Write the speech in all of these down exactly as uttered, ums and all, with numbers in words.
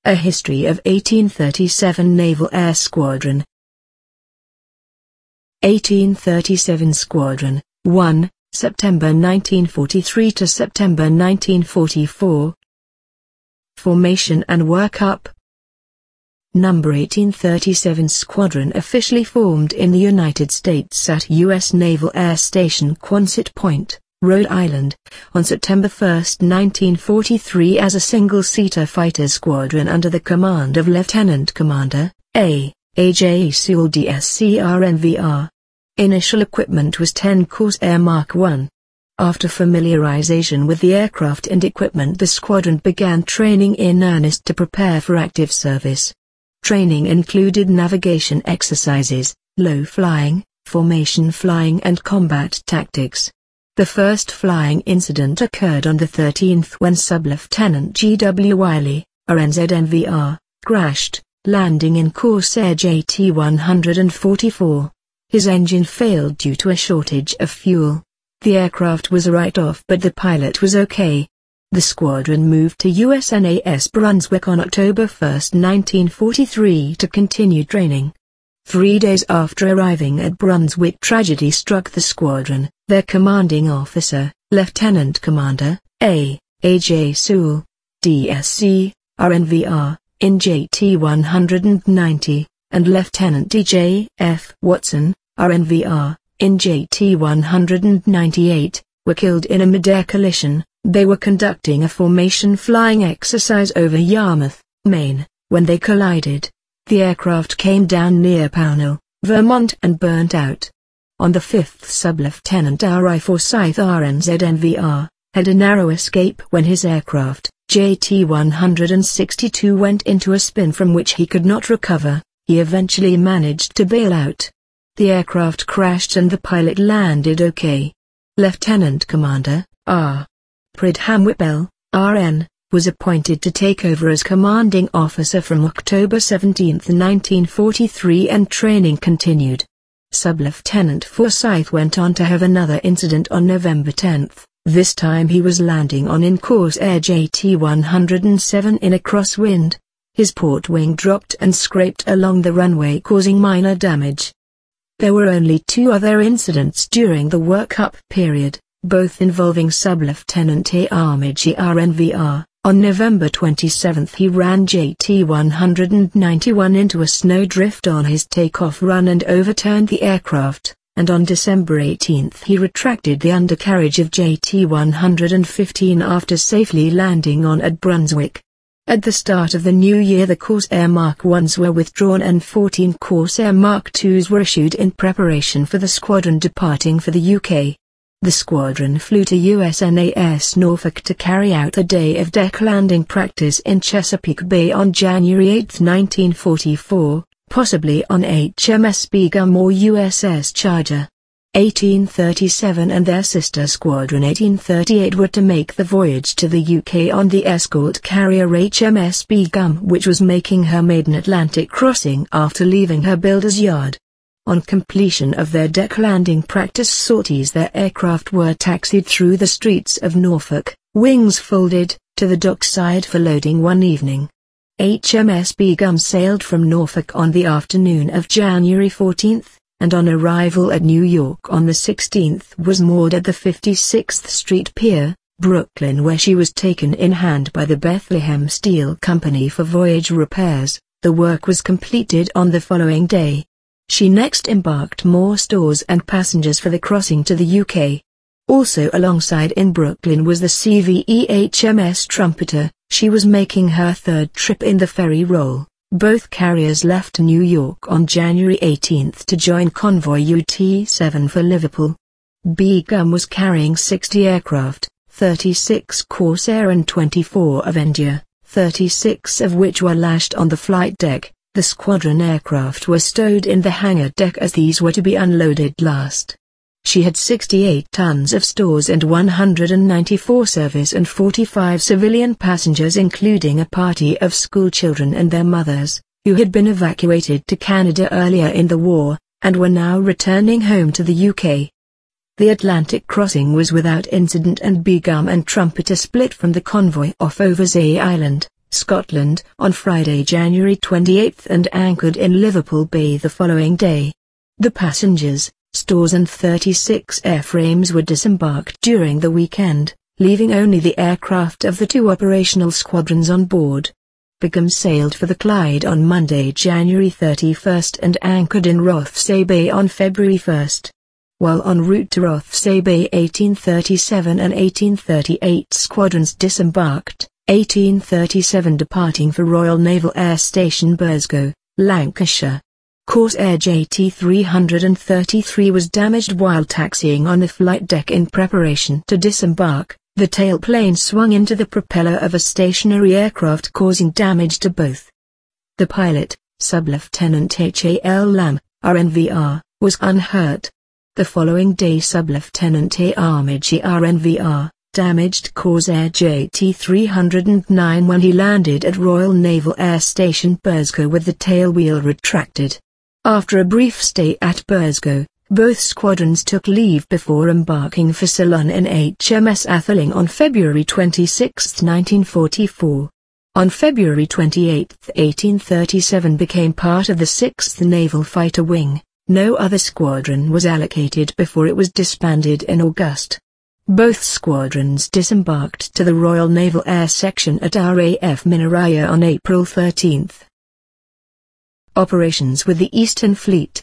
A History of eighteen thirty-seven Naval Air Squadron. eighteen thirty-seven Squadron, one, September nineteen forty-three to September nineteen forty-four. Formation and workup. Number eighteen thirty-seven Squadron officially formed in the United States at U S Naval Air Station Quonset Point, Rhode Island, on September first nineteen forty-three as a single-seater fighter squadron under the command of Lieutenant Commander A. A J Sewell D S C R N V R. Initial equipment was ten Corsair Mark one. After familiarization with the aircraft and equipment, the squadron began training in earnest to prepare for active service. Training included navigation exercises, low flying, formation flying and combat tactics. The first flying incident occurred on the thirteenth when Sub-Lieutenant G W Wiley, R N Z N V R, crashed, landing in Corsair J T one forty-four. His engine failed due to a shortage of fuel. The aircraft was a write-off, but the pilot was okay. The squadron moved to U S N A S Brunswick on October first nineteen forty-three to continue training. Three days after arriving at Brunswick, tragedy struck the squadron. Their commanding officer, Lieutenant Commander A. A J Sewell, D S C R N V R, in J T one ninety, and Lieutenant D J F Watson, R N V R, in J T one ninety-eight, were killed in a mid-air collision. They were conducting a formation flying exercise over Yarmouth, Maine, when they collided. The aircraft came down near Pownell, Vermont and burnt out. On the fifth, Sub-Lieutenant R I Forsyth R N Z N V R, had a narrow escape when his aircraft, J T one sixty-two, went into a spin from which he could not recover. He eventually managed to bail out. The aircraft crashed and the pilot landed okay. Lieutenant Commander R. Pridham Whipple, R N, was appointed to take over as commanding officer from October seventeenth nineteen forty-three, and training continued. Sub-Lieutenant Forsyth went on to have another incident on November tenth. This time he was landing on in Corsair J T one oh seven in a crosswind. His port wing dropped and scraped along the runway, causing minor damage. There were only two other incidents during the workup period, both involving Sub-Lieutenant A. Armitage R N V R. On November twenty-seventh he ran J T one ninety-one into a snowdrift on his takeoff run and overturned the aircraft, and on December eighteenth he retracted the undercarriage of J T one fifteen after safely landing on at Brunswick. At the start of the new year the Corsair Mark ones were withdrawn and fourteen Corsair Mark twos were issued in preparation for the squadron departing for the U K. The squadron flew to U S N A S Norfolk to carry out a day of deck landing practice in Chesapeake Bay on January eighth nineteen forty-four, possibly on H M S Begum or U S S Charger. eighteen thirty-seven and their sister squadron eighteen thirty-eight were to make the voyage to the U K on the escort carrier H M S Begum, which was making her maiden Atlantic crossing after leaving her builder's yard. On completion of their deck landing practice sorties, their aircraft were taxied through the streets of Norfolk, wings folded, to the dockside for loading one evening. H M S Begum sailed from Norfolk on the afternoon of January fourteenth, and on arrival at New York on the sixteenth was moored at the fifty-sixth Street Pier, Brooklyn, where she was taken in hand by the Bethlehem Steel Company for voyage repairs. The work was completed on the following day. She next embarked more stores and passengers for the crossing to the U K. Also alongside in Brooklyn was the C V E H M S Trumpeter. She was making her third trip in the ferry role. Both carriers left New York on January eighteenth to join convoy U T seven for Liverpool. Begum was carrying sixty aircraft, thirty-six Corsair and twenty-four Avenger, thirty-six of which were lashed on the flight deck. The squadron aircraft were stowed in the hangar deck as these were to be unloaded last. She had sixty-eight tons of stores and one hundred ninety-four service and forty-five civilian passengers, including a party of school children and their mothers, who had been evacuated to Canada earlier in the war, and were now returning home to the U K. The Atlantic crossing was without incident and Begum and Trumpeter split from the convoy off Oversea Island, Scotland, on Friday, January twenty-eighth and anchored in Liverpool Bay the following day. The passengers, stores and thirty-six airframes were disembarked during the weekend, leaving only the aircraft of the two operational squadrons on board. Begum sailed for the Clyde on Monday, January thirty-first and anchored in Rothesay Bay on February first. While en route to Rothesay Bay, eighteen thirty-seven and eighteen thirty-eight squadrons disembarked, eighteen thirty-seven departing for Royal Naval Air Station Burscough, Lancashire. Corsair J T three thirty-three was damaged while taxiing on the flight deck in preparation to disembark. The tailplane swung into the propeller of a stationary aircraft, causing damage to both. The pilot, Sub-Lieutenant H A L Lamb, R N V R, was unhurt. The following day, Sub-Lieutenant A. Armitage, R N V R, damaged Corsair J T three oh nine when he landed at Royal Naval Air Station Burscough with the tailwheel retracted. After a brief stay at Burscough, both squadrons took leave before embarking for Ceylon in H M S Atheling on February twenty-sixth, nineteen forty-four. On February twenty-eighth, eighteen thirty-seven became part of the sixth Naval Fighter Wing. No other squadron was allocated before it was disbanded in August. Both squadrons disembarked to the Royal Naval Air Section at R A F Minaraya on April thirteenth. Operations with the Eastern Fleet.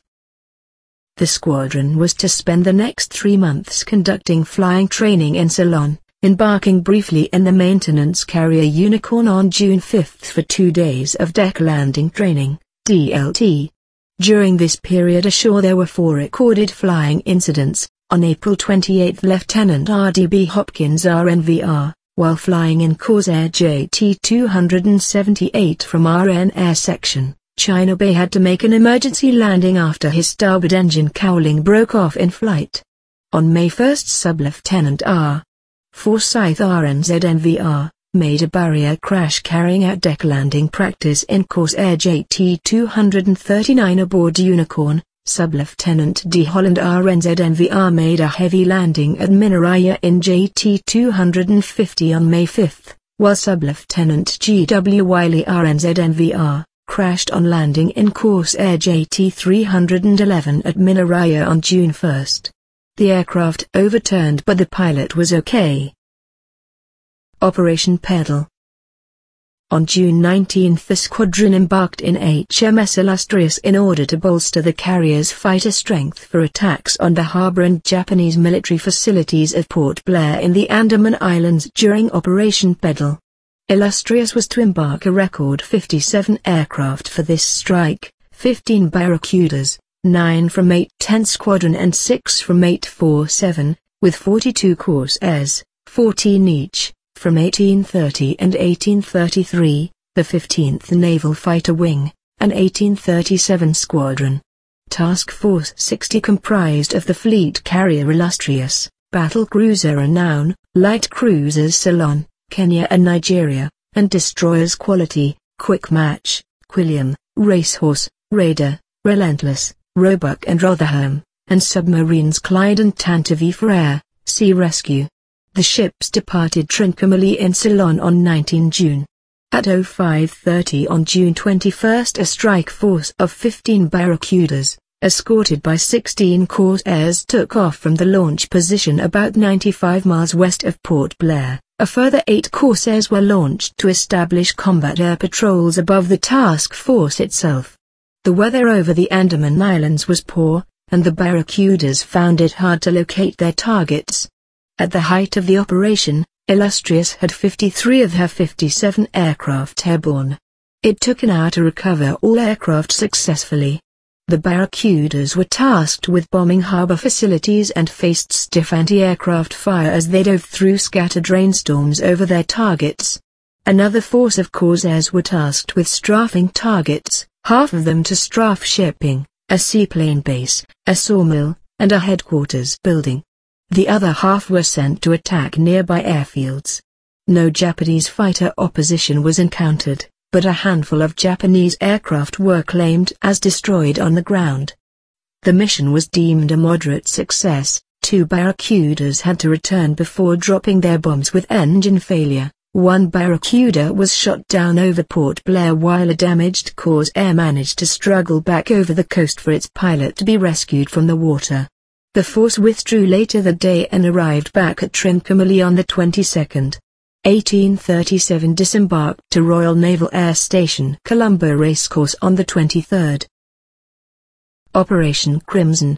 The squadron was to spend the next three months conducting flying training in Ceylon, embarking briefly in the maintenance carrier Unicorn on June fifth for two days of deck landing training, D L T. During this period ashore there were four recorded flying incidents. On April twenty-eighth, Lieutenant R D B Hopkins, R N V R, while flying in Corsair J T two seventy-eight from R N Air Section, China Bay, had to make an emergency landing after his starboard engine cowling broke off in flight. On May first, Sub-Lieutenant R. Forsyth, R N Z N V R, made a barrier crash carrying out deck landing practice in Corsair J T two thirty-nine aboard Unicorn. Sub-Lieutenant D. Holland, R N Z N V R, made a heavy landing at Minaraya in J T two fifty on May fifth, while Sub-Lieutenant G. W. Wiley, R N Z N V R, crashed on landing in Corsair J T three eleven at Minaraya on June first. The aircraft overturned but the pilot was okay. Operation Pedal. On June nineteenth, the squadron embarked in H M S Illustrious in order to bolster the carrier's fighter strength for attacks on the harbor and Japanese military facilities at Port Blair in the Andaman Islands during Operation Pedal. Illustrious was to embark a record fifty-seven aircraft for this strike, fifteen Barracudas, nine from eight ten Squadron and six from eight forty-seven, with forty-two Corsairs, fourteen each, from eighteen thirty and eighteen thirty-three, the fifteenth Naval Fighter Wing, and eighteen thirty-seven Squadron. Task Force sixty comprised of the fleet carrier Illustrious, battle cruiser Renown, light cruisers Ceylon, Kenya and Nigeria, and destroyers Quality, Quick Match, Quilliam, Racehorse, Raider, Relentless, Roebuck and Rotherham, and submarines Clyde and Tantivy for air, sea rescue. The ships departed Trincomalee in Ceylon on nineteenth of June. At oh five thirty on June twenty-first, a strike force of fifteen Barracudas, escorted by sixteen Corsairs, took off from the launch position about ninety-five miles west of Port Blair. A further eight Corsairs were launched to establish combat air patrols above the task force itself. The weather over the Andaman Islands was poor, and the Barracudas found it hard to locate their targets. At the height of the operation, Illustrious had fifty-three of her fifty-seven aircraft airborne. It took an hour to recover all aircraft successfully. The Barracudas were tasked with bombing harbor facilities and faced stiff anti-aircraft fire as they dove through scattered rainstorms over their targets. Another force of Corsairs were tasked with strafing targets, half of them to strafe shipping, a seaplane base, a sawmill, and a headquarters building. The other half were sent to attack nearby airfields. No Japanese fighter opposition was encountered, but a handful of Japanese aircraft were claimed as destroyed on the ground. The mission was deemed a moderate success. Two Barracudas had to return before dropping their bombs with engine failure, one Barracuda was shot down over Port Blair while a damaged Corsair managed to struggle back over the coast for its pilot to be rescued from the water. The force withdrew later that day and arrived back at Trincomalee on the twenty-second. eighteen thirty-seven disembarked to Royal Naval Air Station Colombo Racecourse on the twenty-third. Operation Crimson.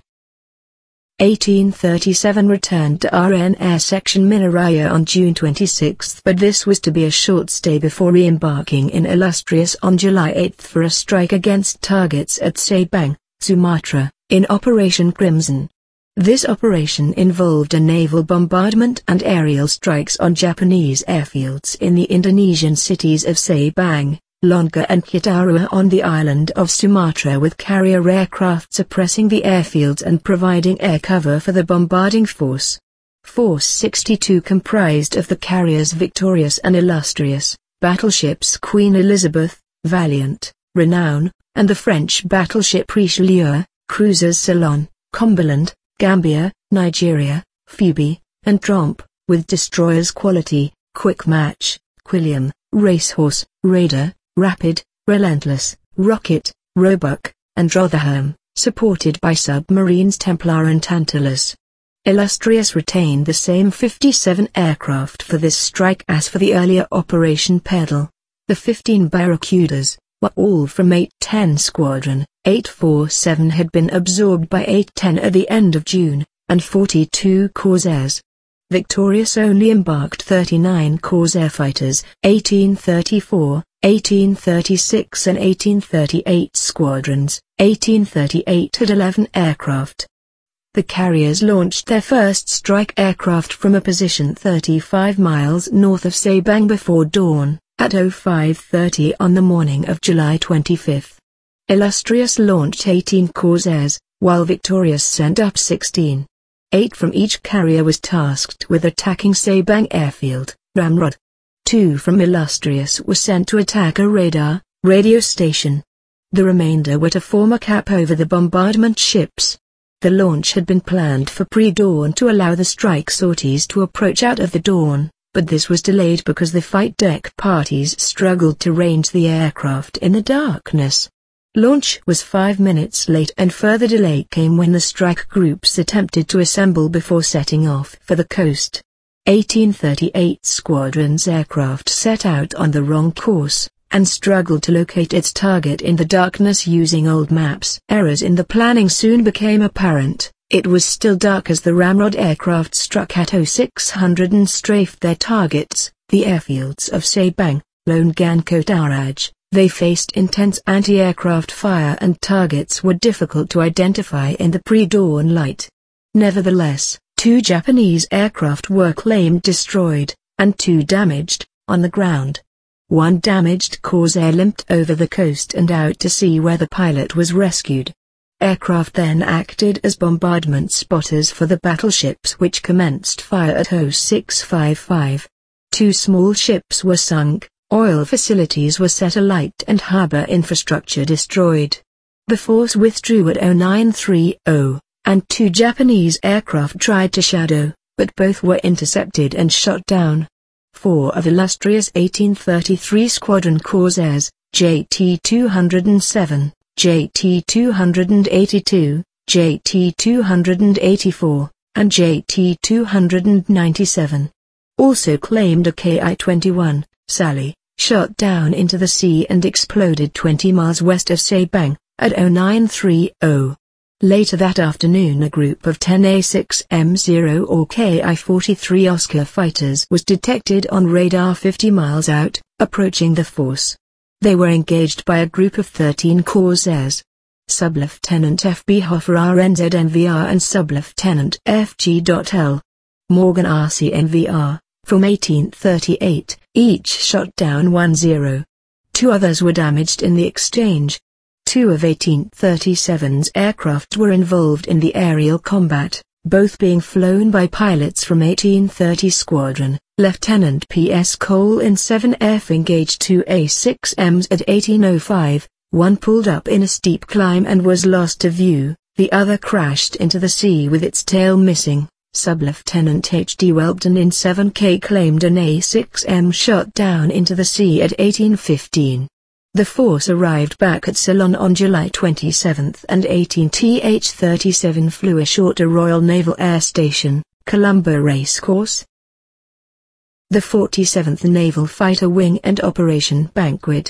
eighteen thirty-seven returned to R N Air Section Minaraya on June twenty-sixth, but this was to be a short stay before re-embarking in Illustrious on July eighth for a strike against targets at Sabang, Sumatra, in Operation Crimson. This operation involved a naval bombardment and aerial strikes on Japanese airfields in the Indonesian cities of Sabang, Longgar and Kitarua on the island of Sumatra, with carrier aircraft suppressing the airfields and providing air cover for the bombarding force. Force sixty-two comprised of the carriers Victorious and Illustrious, battleships Queen Elizabeth, Valiant, Renown, and the French battleship Richelieu, cruisers Ceylon, Cumberland, Gambia, Nigeria, Phoebe, and Tromp, with destroyers Quality, Quick Match, Quilliam, Racehorse, Raider, Rapid, Relentless, Rocket, Roebuck, and Rotherham, supported by submarines Templar and Tantalus. Illustrious retained the same fifty-seven aircraft for this strike as for the earlier Operation Pedal. The fifteen Barracudas, were all from eight ten Squadron. eight forty-seven had been absorbed by eight ten at the end of June, and forty-two Corsairs. Victorious only embarked thirty-nine Corsair fighters. eighteen thirty-four, eighteen thirty-six and eighteen thirty-eight squadrons. eighteen thirty-eight had eleven aircraft. The carriers launched their first strike aircraft from a position thirty-five miles north of Sabang before dawn, at oh five thirty on the morning of July twenty-fifth. Illustrious launched eighteen Corsairs, while Victorious sent up sixteen. Eight from each carrier was tasked with attacking Sabang Airfield, Ramrod. Two from Illustrious were sent to attack a radar, radio station. The remainder were to form a cap over the bombardment ships. The launch had been planned for pre-dawn to allow the strike sorties to approach out of the dawn, but this was delayed because the fight deck parties struggled to range the aircraft in the darkness. Launch was five minutes late, and further delay came when the strike groups attempted to assemble before setting off for the coast. eighteen thirty-eight Squadron's aircraft set out on the wrong course, and struggled to locate its target in the darkness using old maps. Errors in the planning soon became apparent. It was still dark as the Ramrod aircraft struck at oh six hundred and strafed their targets, the airfields of Sabang, Longan Kotaraj. They faced intense anti-aircraft fire and targets were difficult to identify in the pre-dawn light. Nevertheless, two Japanese aircraft were claimed destroyed, and two damaged, on the ground. One damaged Corsair limped over the coast and out to sea where the pilot was rescued. Aircraft then acted as bombardment spotters for the battleships, which commenced fire at oh six fifty-five. Two small ships were sunk. Oil facilities were set alight and harbor infrastructure destroyed. The force withdrew at oh nine thirty, and two Japanese aircraft tried to shadow, but both were intercepted and shot down. Four of Illustrious eighteen thirty-three Squadron Corsairs, J T two oh seven, J T two eighty-two, J T two eighty-four, and J T two ninety-seven. Also claimed a K I twenty-one, Sally, shot down into the sea and exploded twenty miles west of Sabang, at oh nine thirty. Later that afternoon a group of ten A six M zero or K I forty-three Oscar fighters was detected on radar fifty miles out, approaching the force. They were engaged by a group of thirteen Corsairs. Sub-Lieutenant F B Hoffer R N Z N V R and Sub-Lieutenant F G L Morgan R C N V R, from eighteen thirty-eight, each shot down one zero. Two others were damaged in the exchange. Two of eighteen thirty-seven's aircraft were involved in the aerial combat, both being flown by pilots from eighteen thirty Squadron. Lieutenant P S Cole in seven F engaged two A six Ms at eighteen oh five, one pulled up in a steep climb and was lost to view, the other crashed into the sea with its tail missing. Sub-Lieutenant H D Welbden in seven K claimed an A six M shot down into the sea at eighteen fifteen. The force arrived back at Ceylon on July twenty-seventh and eighteen T H thirty-seven flew ashore to Royal Naval Air Station, Colombo Racecourse. The forty-seventh Naval Fighter Wing and Operation Banquet.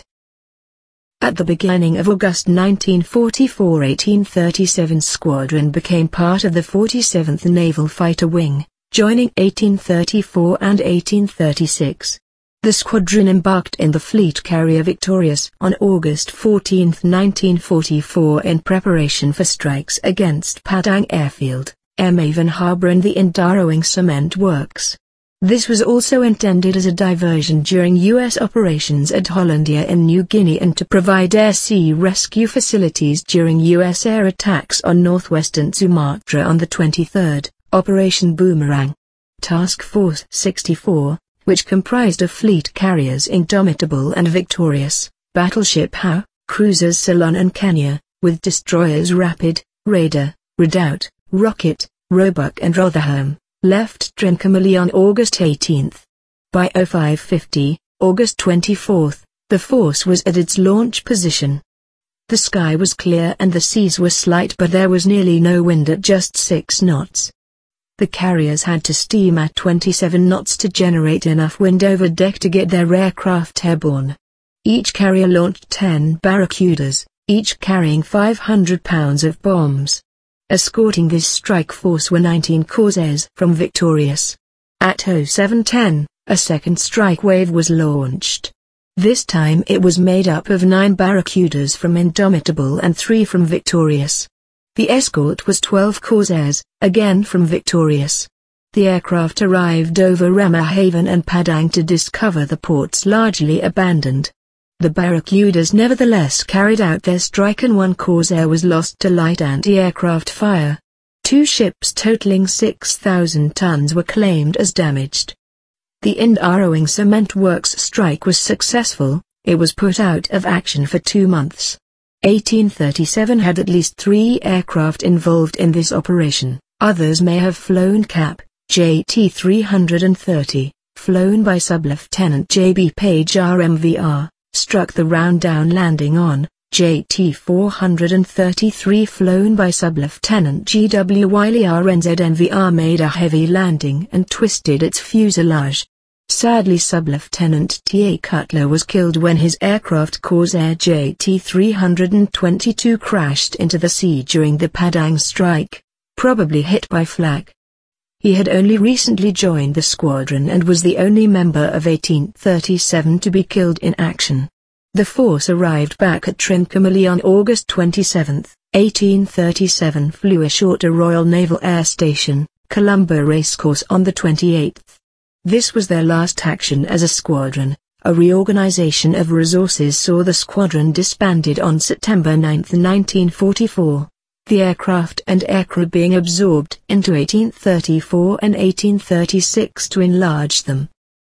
At the beginning of August nineteen forty-four, eighteen thirty-seven Squadron became part of the forty-seventh Naval Fighter Wing, joining eighteen thirty-four and eighteen thirty-six. The squadron embarked in the fleet carrier Victorious on August fourteenth, nineteen forty-four in preparation for strikes against Padang Airfield, Maven Harbour and the Indarowing Cement Works. This was also intended as a diversion during U S operations at Hollandia in New Guinea and to provide air-sea rescue facilities during U S air attacks on northwestern Sumatra on the twenty-third, Operation Boomerang. Task Force sixty-four, which comprised of fleet carriers Indomitable and Victorious, battleship Howe, cruisers Ceylon and Kenya, with destroyers Rapid, Raider, Redoubt, Rocket, Roebuck and Rotherham, left Trincomalee on August eighteenth. By oh five fifty, August twenty-fourth, the force was at its launch position. The sky was clear and the seas were slight, but there was nearly no wind at just six knots. The carriers had to steam at twenty-seven knots to generate enough wind over deck to get their aircraft airborne. Each carrier launched ten Barracudas, each carrying five hundred pounds of bombs. Escorting this strike force were nineteen Corsairs from Victorious. At oh seven ten, a second strike wave was launched. This time it was made up of nine Barracudas from Indomitable and three from Victorious. The escort was twelve Corsairs, again from Victorious. The aircraft arrived over Remahaven and Padang to discover the ports largely abandoned. The Barracudas nevertheless carried out their strike and one Corsair was lost to light anti-aircraft fire. Two ships totaling six thousand tons were claimed as damaged. The Indarowing Cement Works strike was successful, it was put out of action for two months. eighteen thirty-seven had at least three aircraft involved in this operation, others may have flown Cap, J T three thirty, flown by Sub-Lieutenant J B Page R M V R. Struck the round-down landing on, J T four thirty-three flown by Sub-Lieutenant G W Wiley R N Z N V R made a heavy landing and twisted its fuselage. Sadly, Sub-Lieutenant T A Cutler was killed when his aircraft Corsair J T three twenty-two crashed into the sea during the Padang strike, probably hit by flak. He had only recently joined the squadron and was the only member of eighteen thirty-seven to be killed in action. The force arrived back at Trincomalee on August twenty-seventh, eighteen thirty-seven flew ashore to Royal Naval Air Station, Colombo Racecourse on the twenty-eighth. This was their last action as a squadron. A reorganization of resources saw the squadron disbanded on September ninth, nineteen forty-four. The aircraft and aircrew being absorbed into eighteen thirty-four and eighteen thirty-six to enlarge them.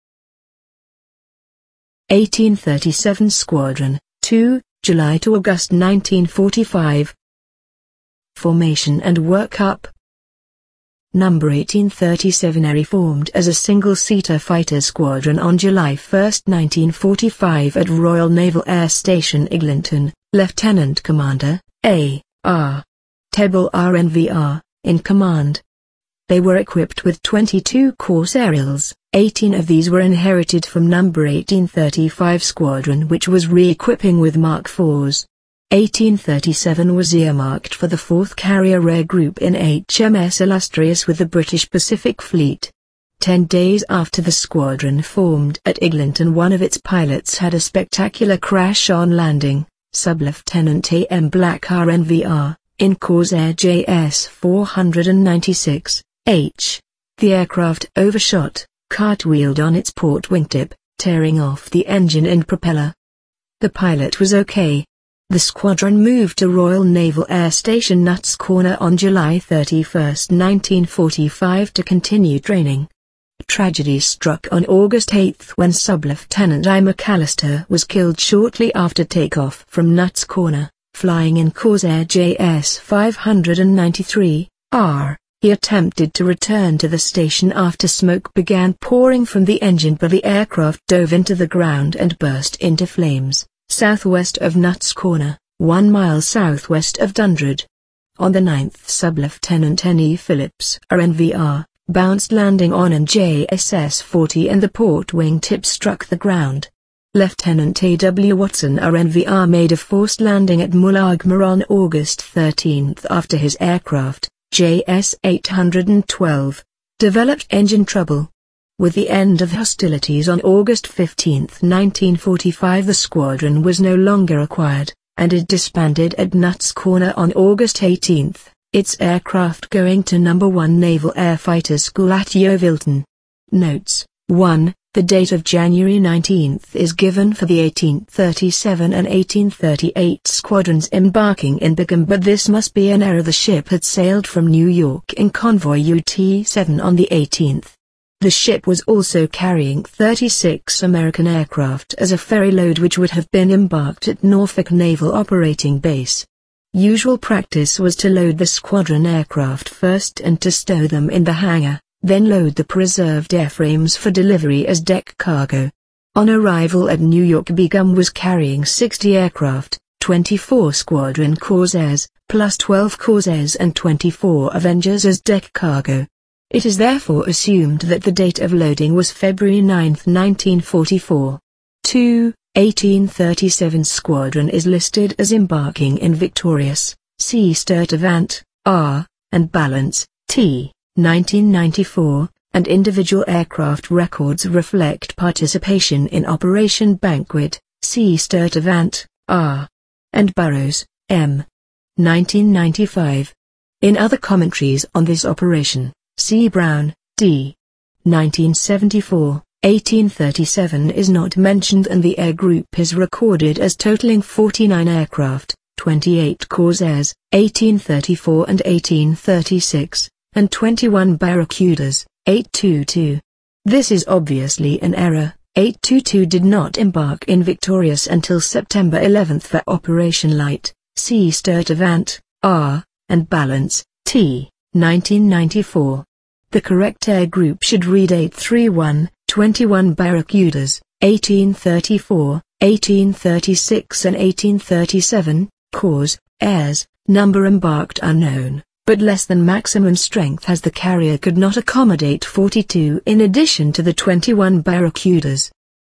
eighteen thirty-seven Squadron, two, July to August nineteen forty-five. Formation and workup. Number eighteen thirty-seven reformed as a single-seater fighter squadron on July first, nineteen forty-five at Royal Naval Air Station Eglinton, Lieutenant Commander, A R Tebel R N V R, in command. They were equipped with twenty-two Corsairials, eighteen of these were inherited from number eighteen thirty-five Squadron, which was re-equipping with Mark fours. eighteen thirty-seven was earmarked for the fourth Carrier Air Group in H M S Illustrious with the British Pacific Fleet. Ten days after the squadron formed at Eglinton, one of its pilots had a spectacular crash on landing, Sub-Lieutenant A M Black R N V R. In Corsair J S four ninety-six, H. The aircraft overshot, cartwheeled on its port wingtip, tearing off the engine and propeller. The pilot was okay. The squadron moved to Royal Naval Air Station Nuts Corner on July thirty-first, nineteen forty-five to continue training. Tragedy struck on August eighth when Sub-Lieutenant I. McAllister was killed shortly after takeoff from Nuts Corner, flying in Corsair J S five ninety-three, R, He attempted to return to the station after smoke began pouring from the engine, but the aircraft dove into the ground and burst into flames, southwest of Nuts Corner, one mile southwest of Dundred. On the ninth, Sub-Lieutenant N E Phillips, R N V R, bounced landing on an J S S forty and the port wing tip struck the ground. Lieutenant A W Watson, R N V R, made a forced landing at Mullaghmore on August thirteenth after his aircraft, J S eight twelve, developed engine trouble. With the end of hostilities on August fifteenth nineteen forty-five, the squadron was no longer required, and it disbanded at Nuts Corner on August eighteenth, its aircraft going to number one Naval Air Fighter School at Yeovilton. Notes: one. The date of January nineteenth is given for the eighteen thirty-seven and eighteen thirty-eight squadrons embarking in Bigham, but this must be an error. The ship had sailed from New York in convoy U T seven on the eighteenth. The ship was also carrying thirty-six American aircraft as a ferry load which would have been embarked at Norfolk Naval Operating Base. Usual practice was to load the squadron aircraft first and to stow them in the hangar, then load the preserved airframes for delivery as deck cargo. On arrival at New York, Bigham was carrying sixty aircraft, twenty-four Squadron Corsairs, plus twelve Corsairs and twenty-four Avengers as deck cargo. It is therefore assumed that the date of loading was February ninth nineteen forty-four. two. eighteen thirty-seven Squadron is listed as embarking in Victorious, C. Sturtevant, R., and Balance, T. nineteen ninety-four, and individual aircraft records reflect participation in Operation Banquet, C. Sturtevant, R. and Burrows, M. nineteen ninety-five. In other commentaries on this operation, C. Brown, D. nineteen seventy-four, eighteen thirty-seven is not mentioned, and the air group is recorded as totaling forty-nine aircraft, twenty-eight Corsairs, eighteen thirty-four and eighteen thirty-six, and twenty-one Barracudas, eight twenty-two. This is obviously an error. eight twenty-two did not embark in Victorious until September eleventh for Operation Light, C. Sturtevant, R., and Balance, T. nineteen ninety-four. The correct air group should read eight thirty-one, twenty-one Barracudas, eighteen thirty-four, eighteen thirty-six and eighteen thirty-seven, Cors, airs, number embarked unknown, but less than maximum strength as the carrier could not accommodate forty-two in addition to the twenty-one Barracudas.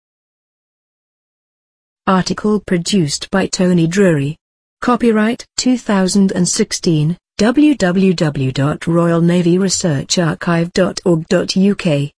Article produced by Tony Drury. Copyright two thousand sixteen, w w w dot royal navy research archive dot org dot u k.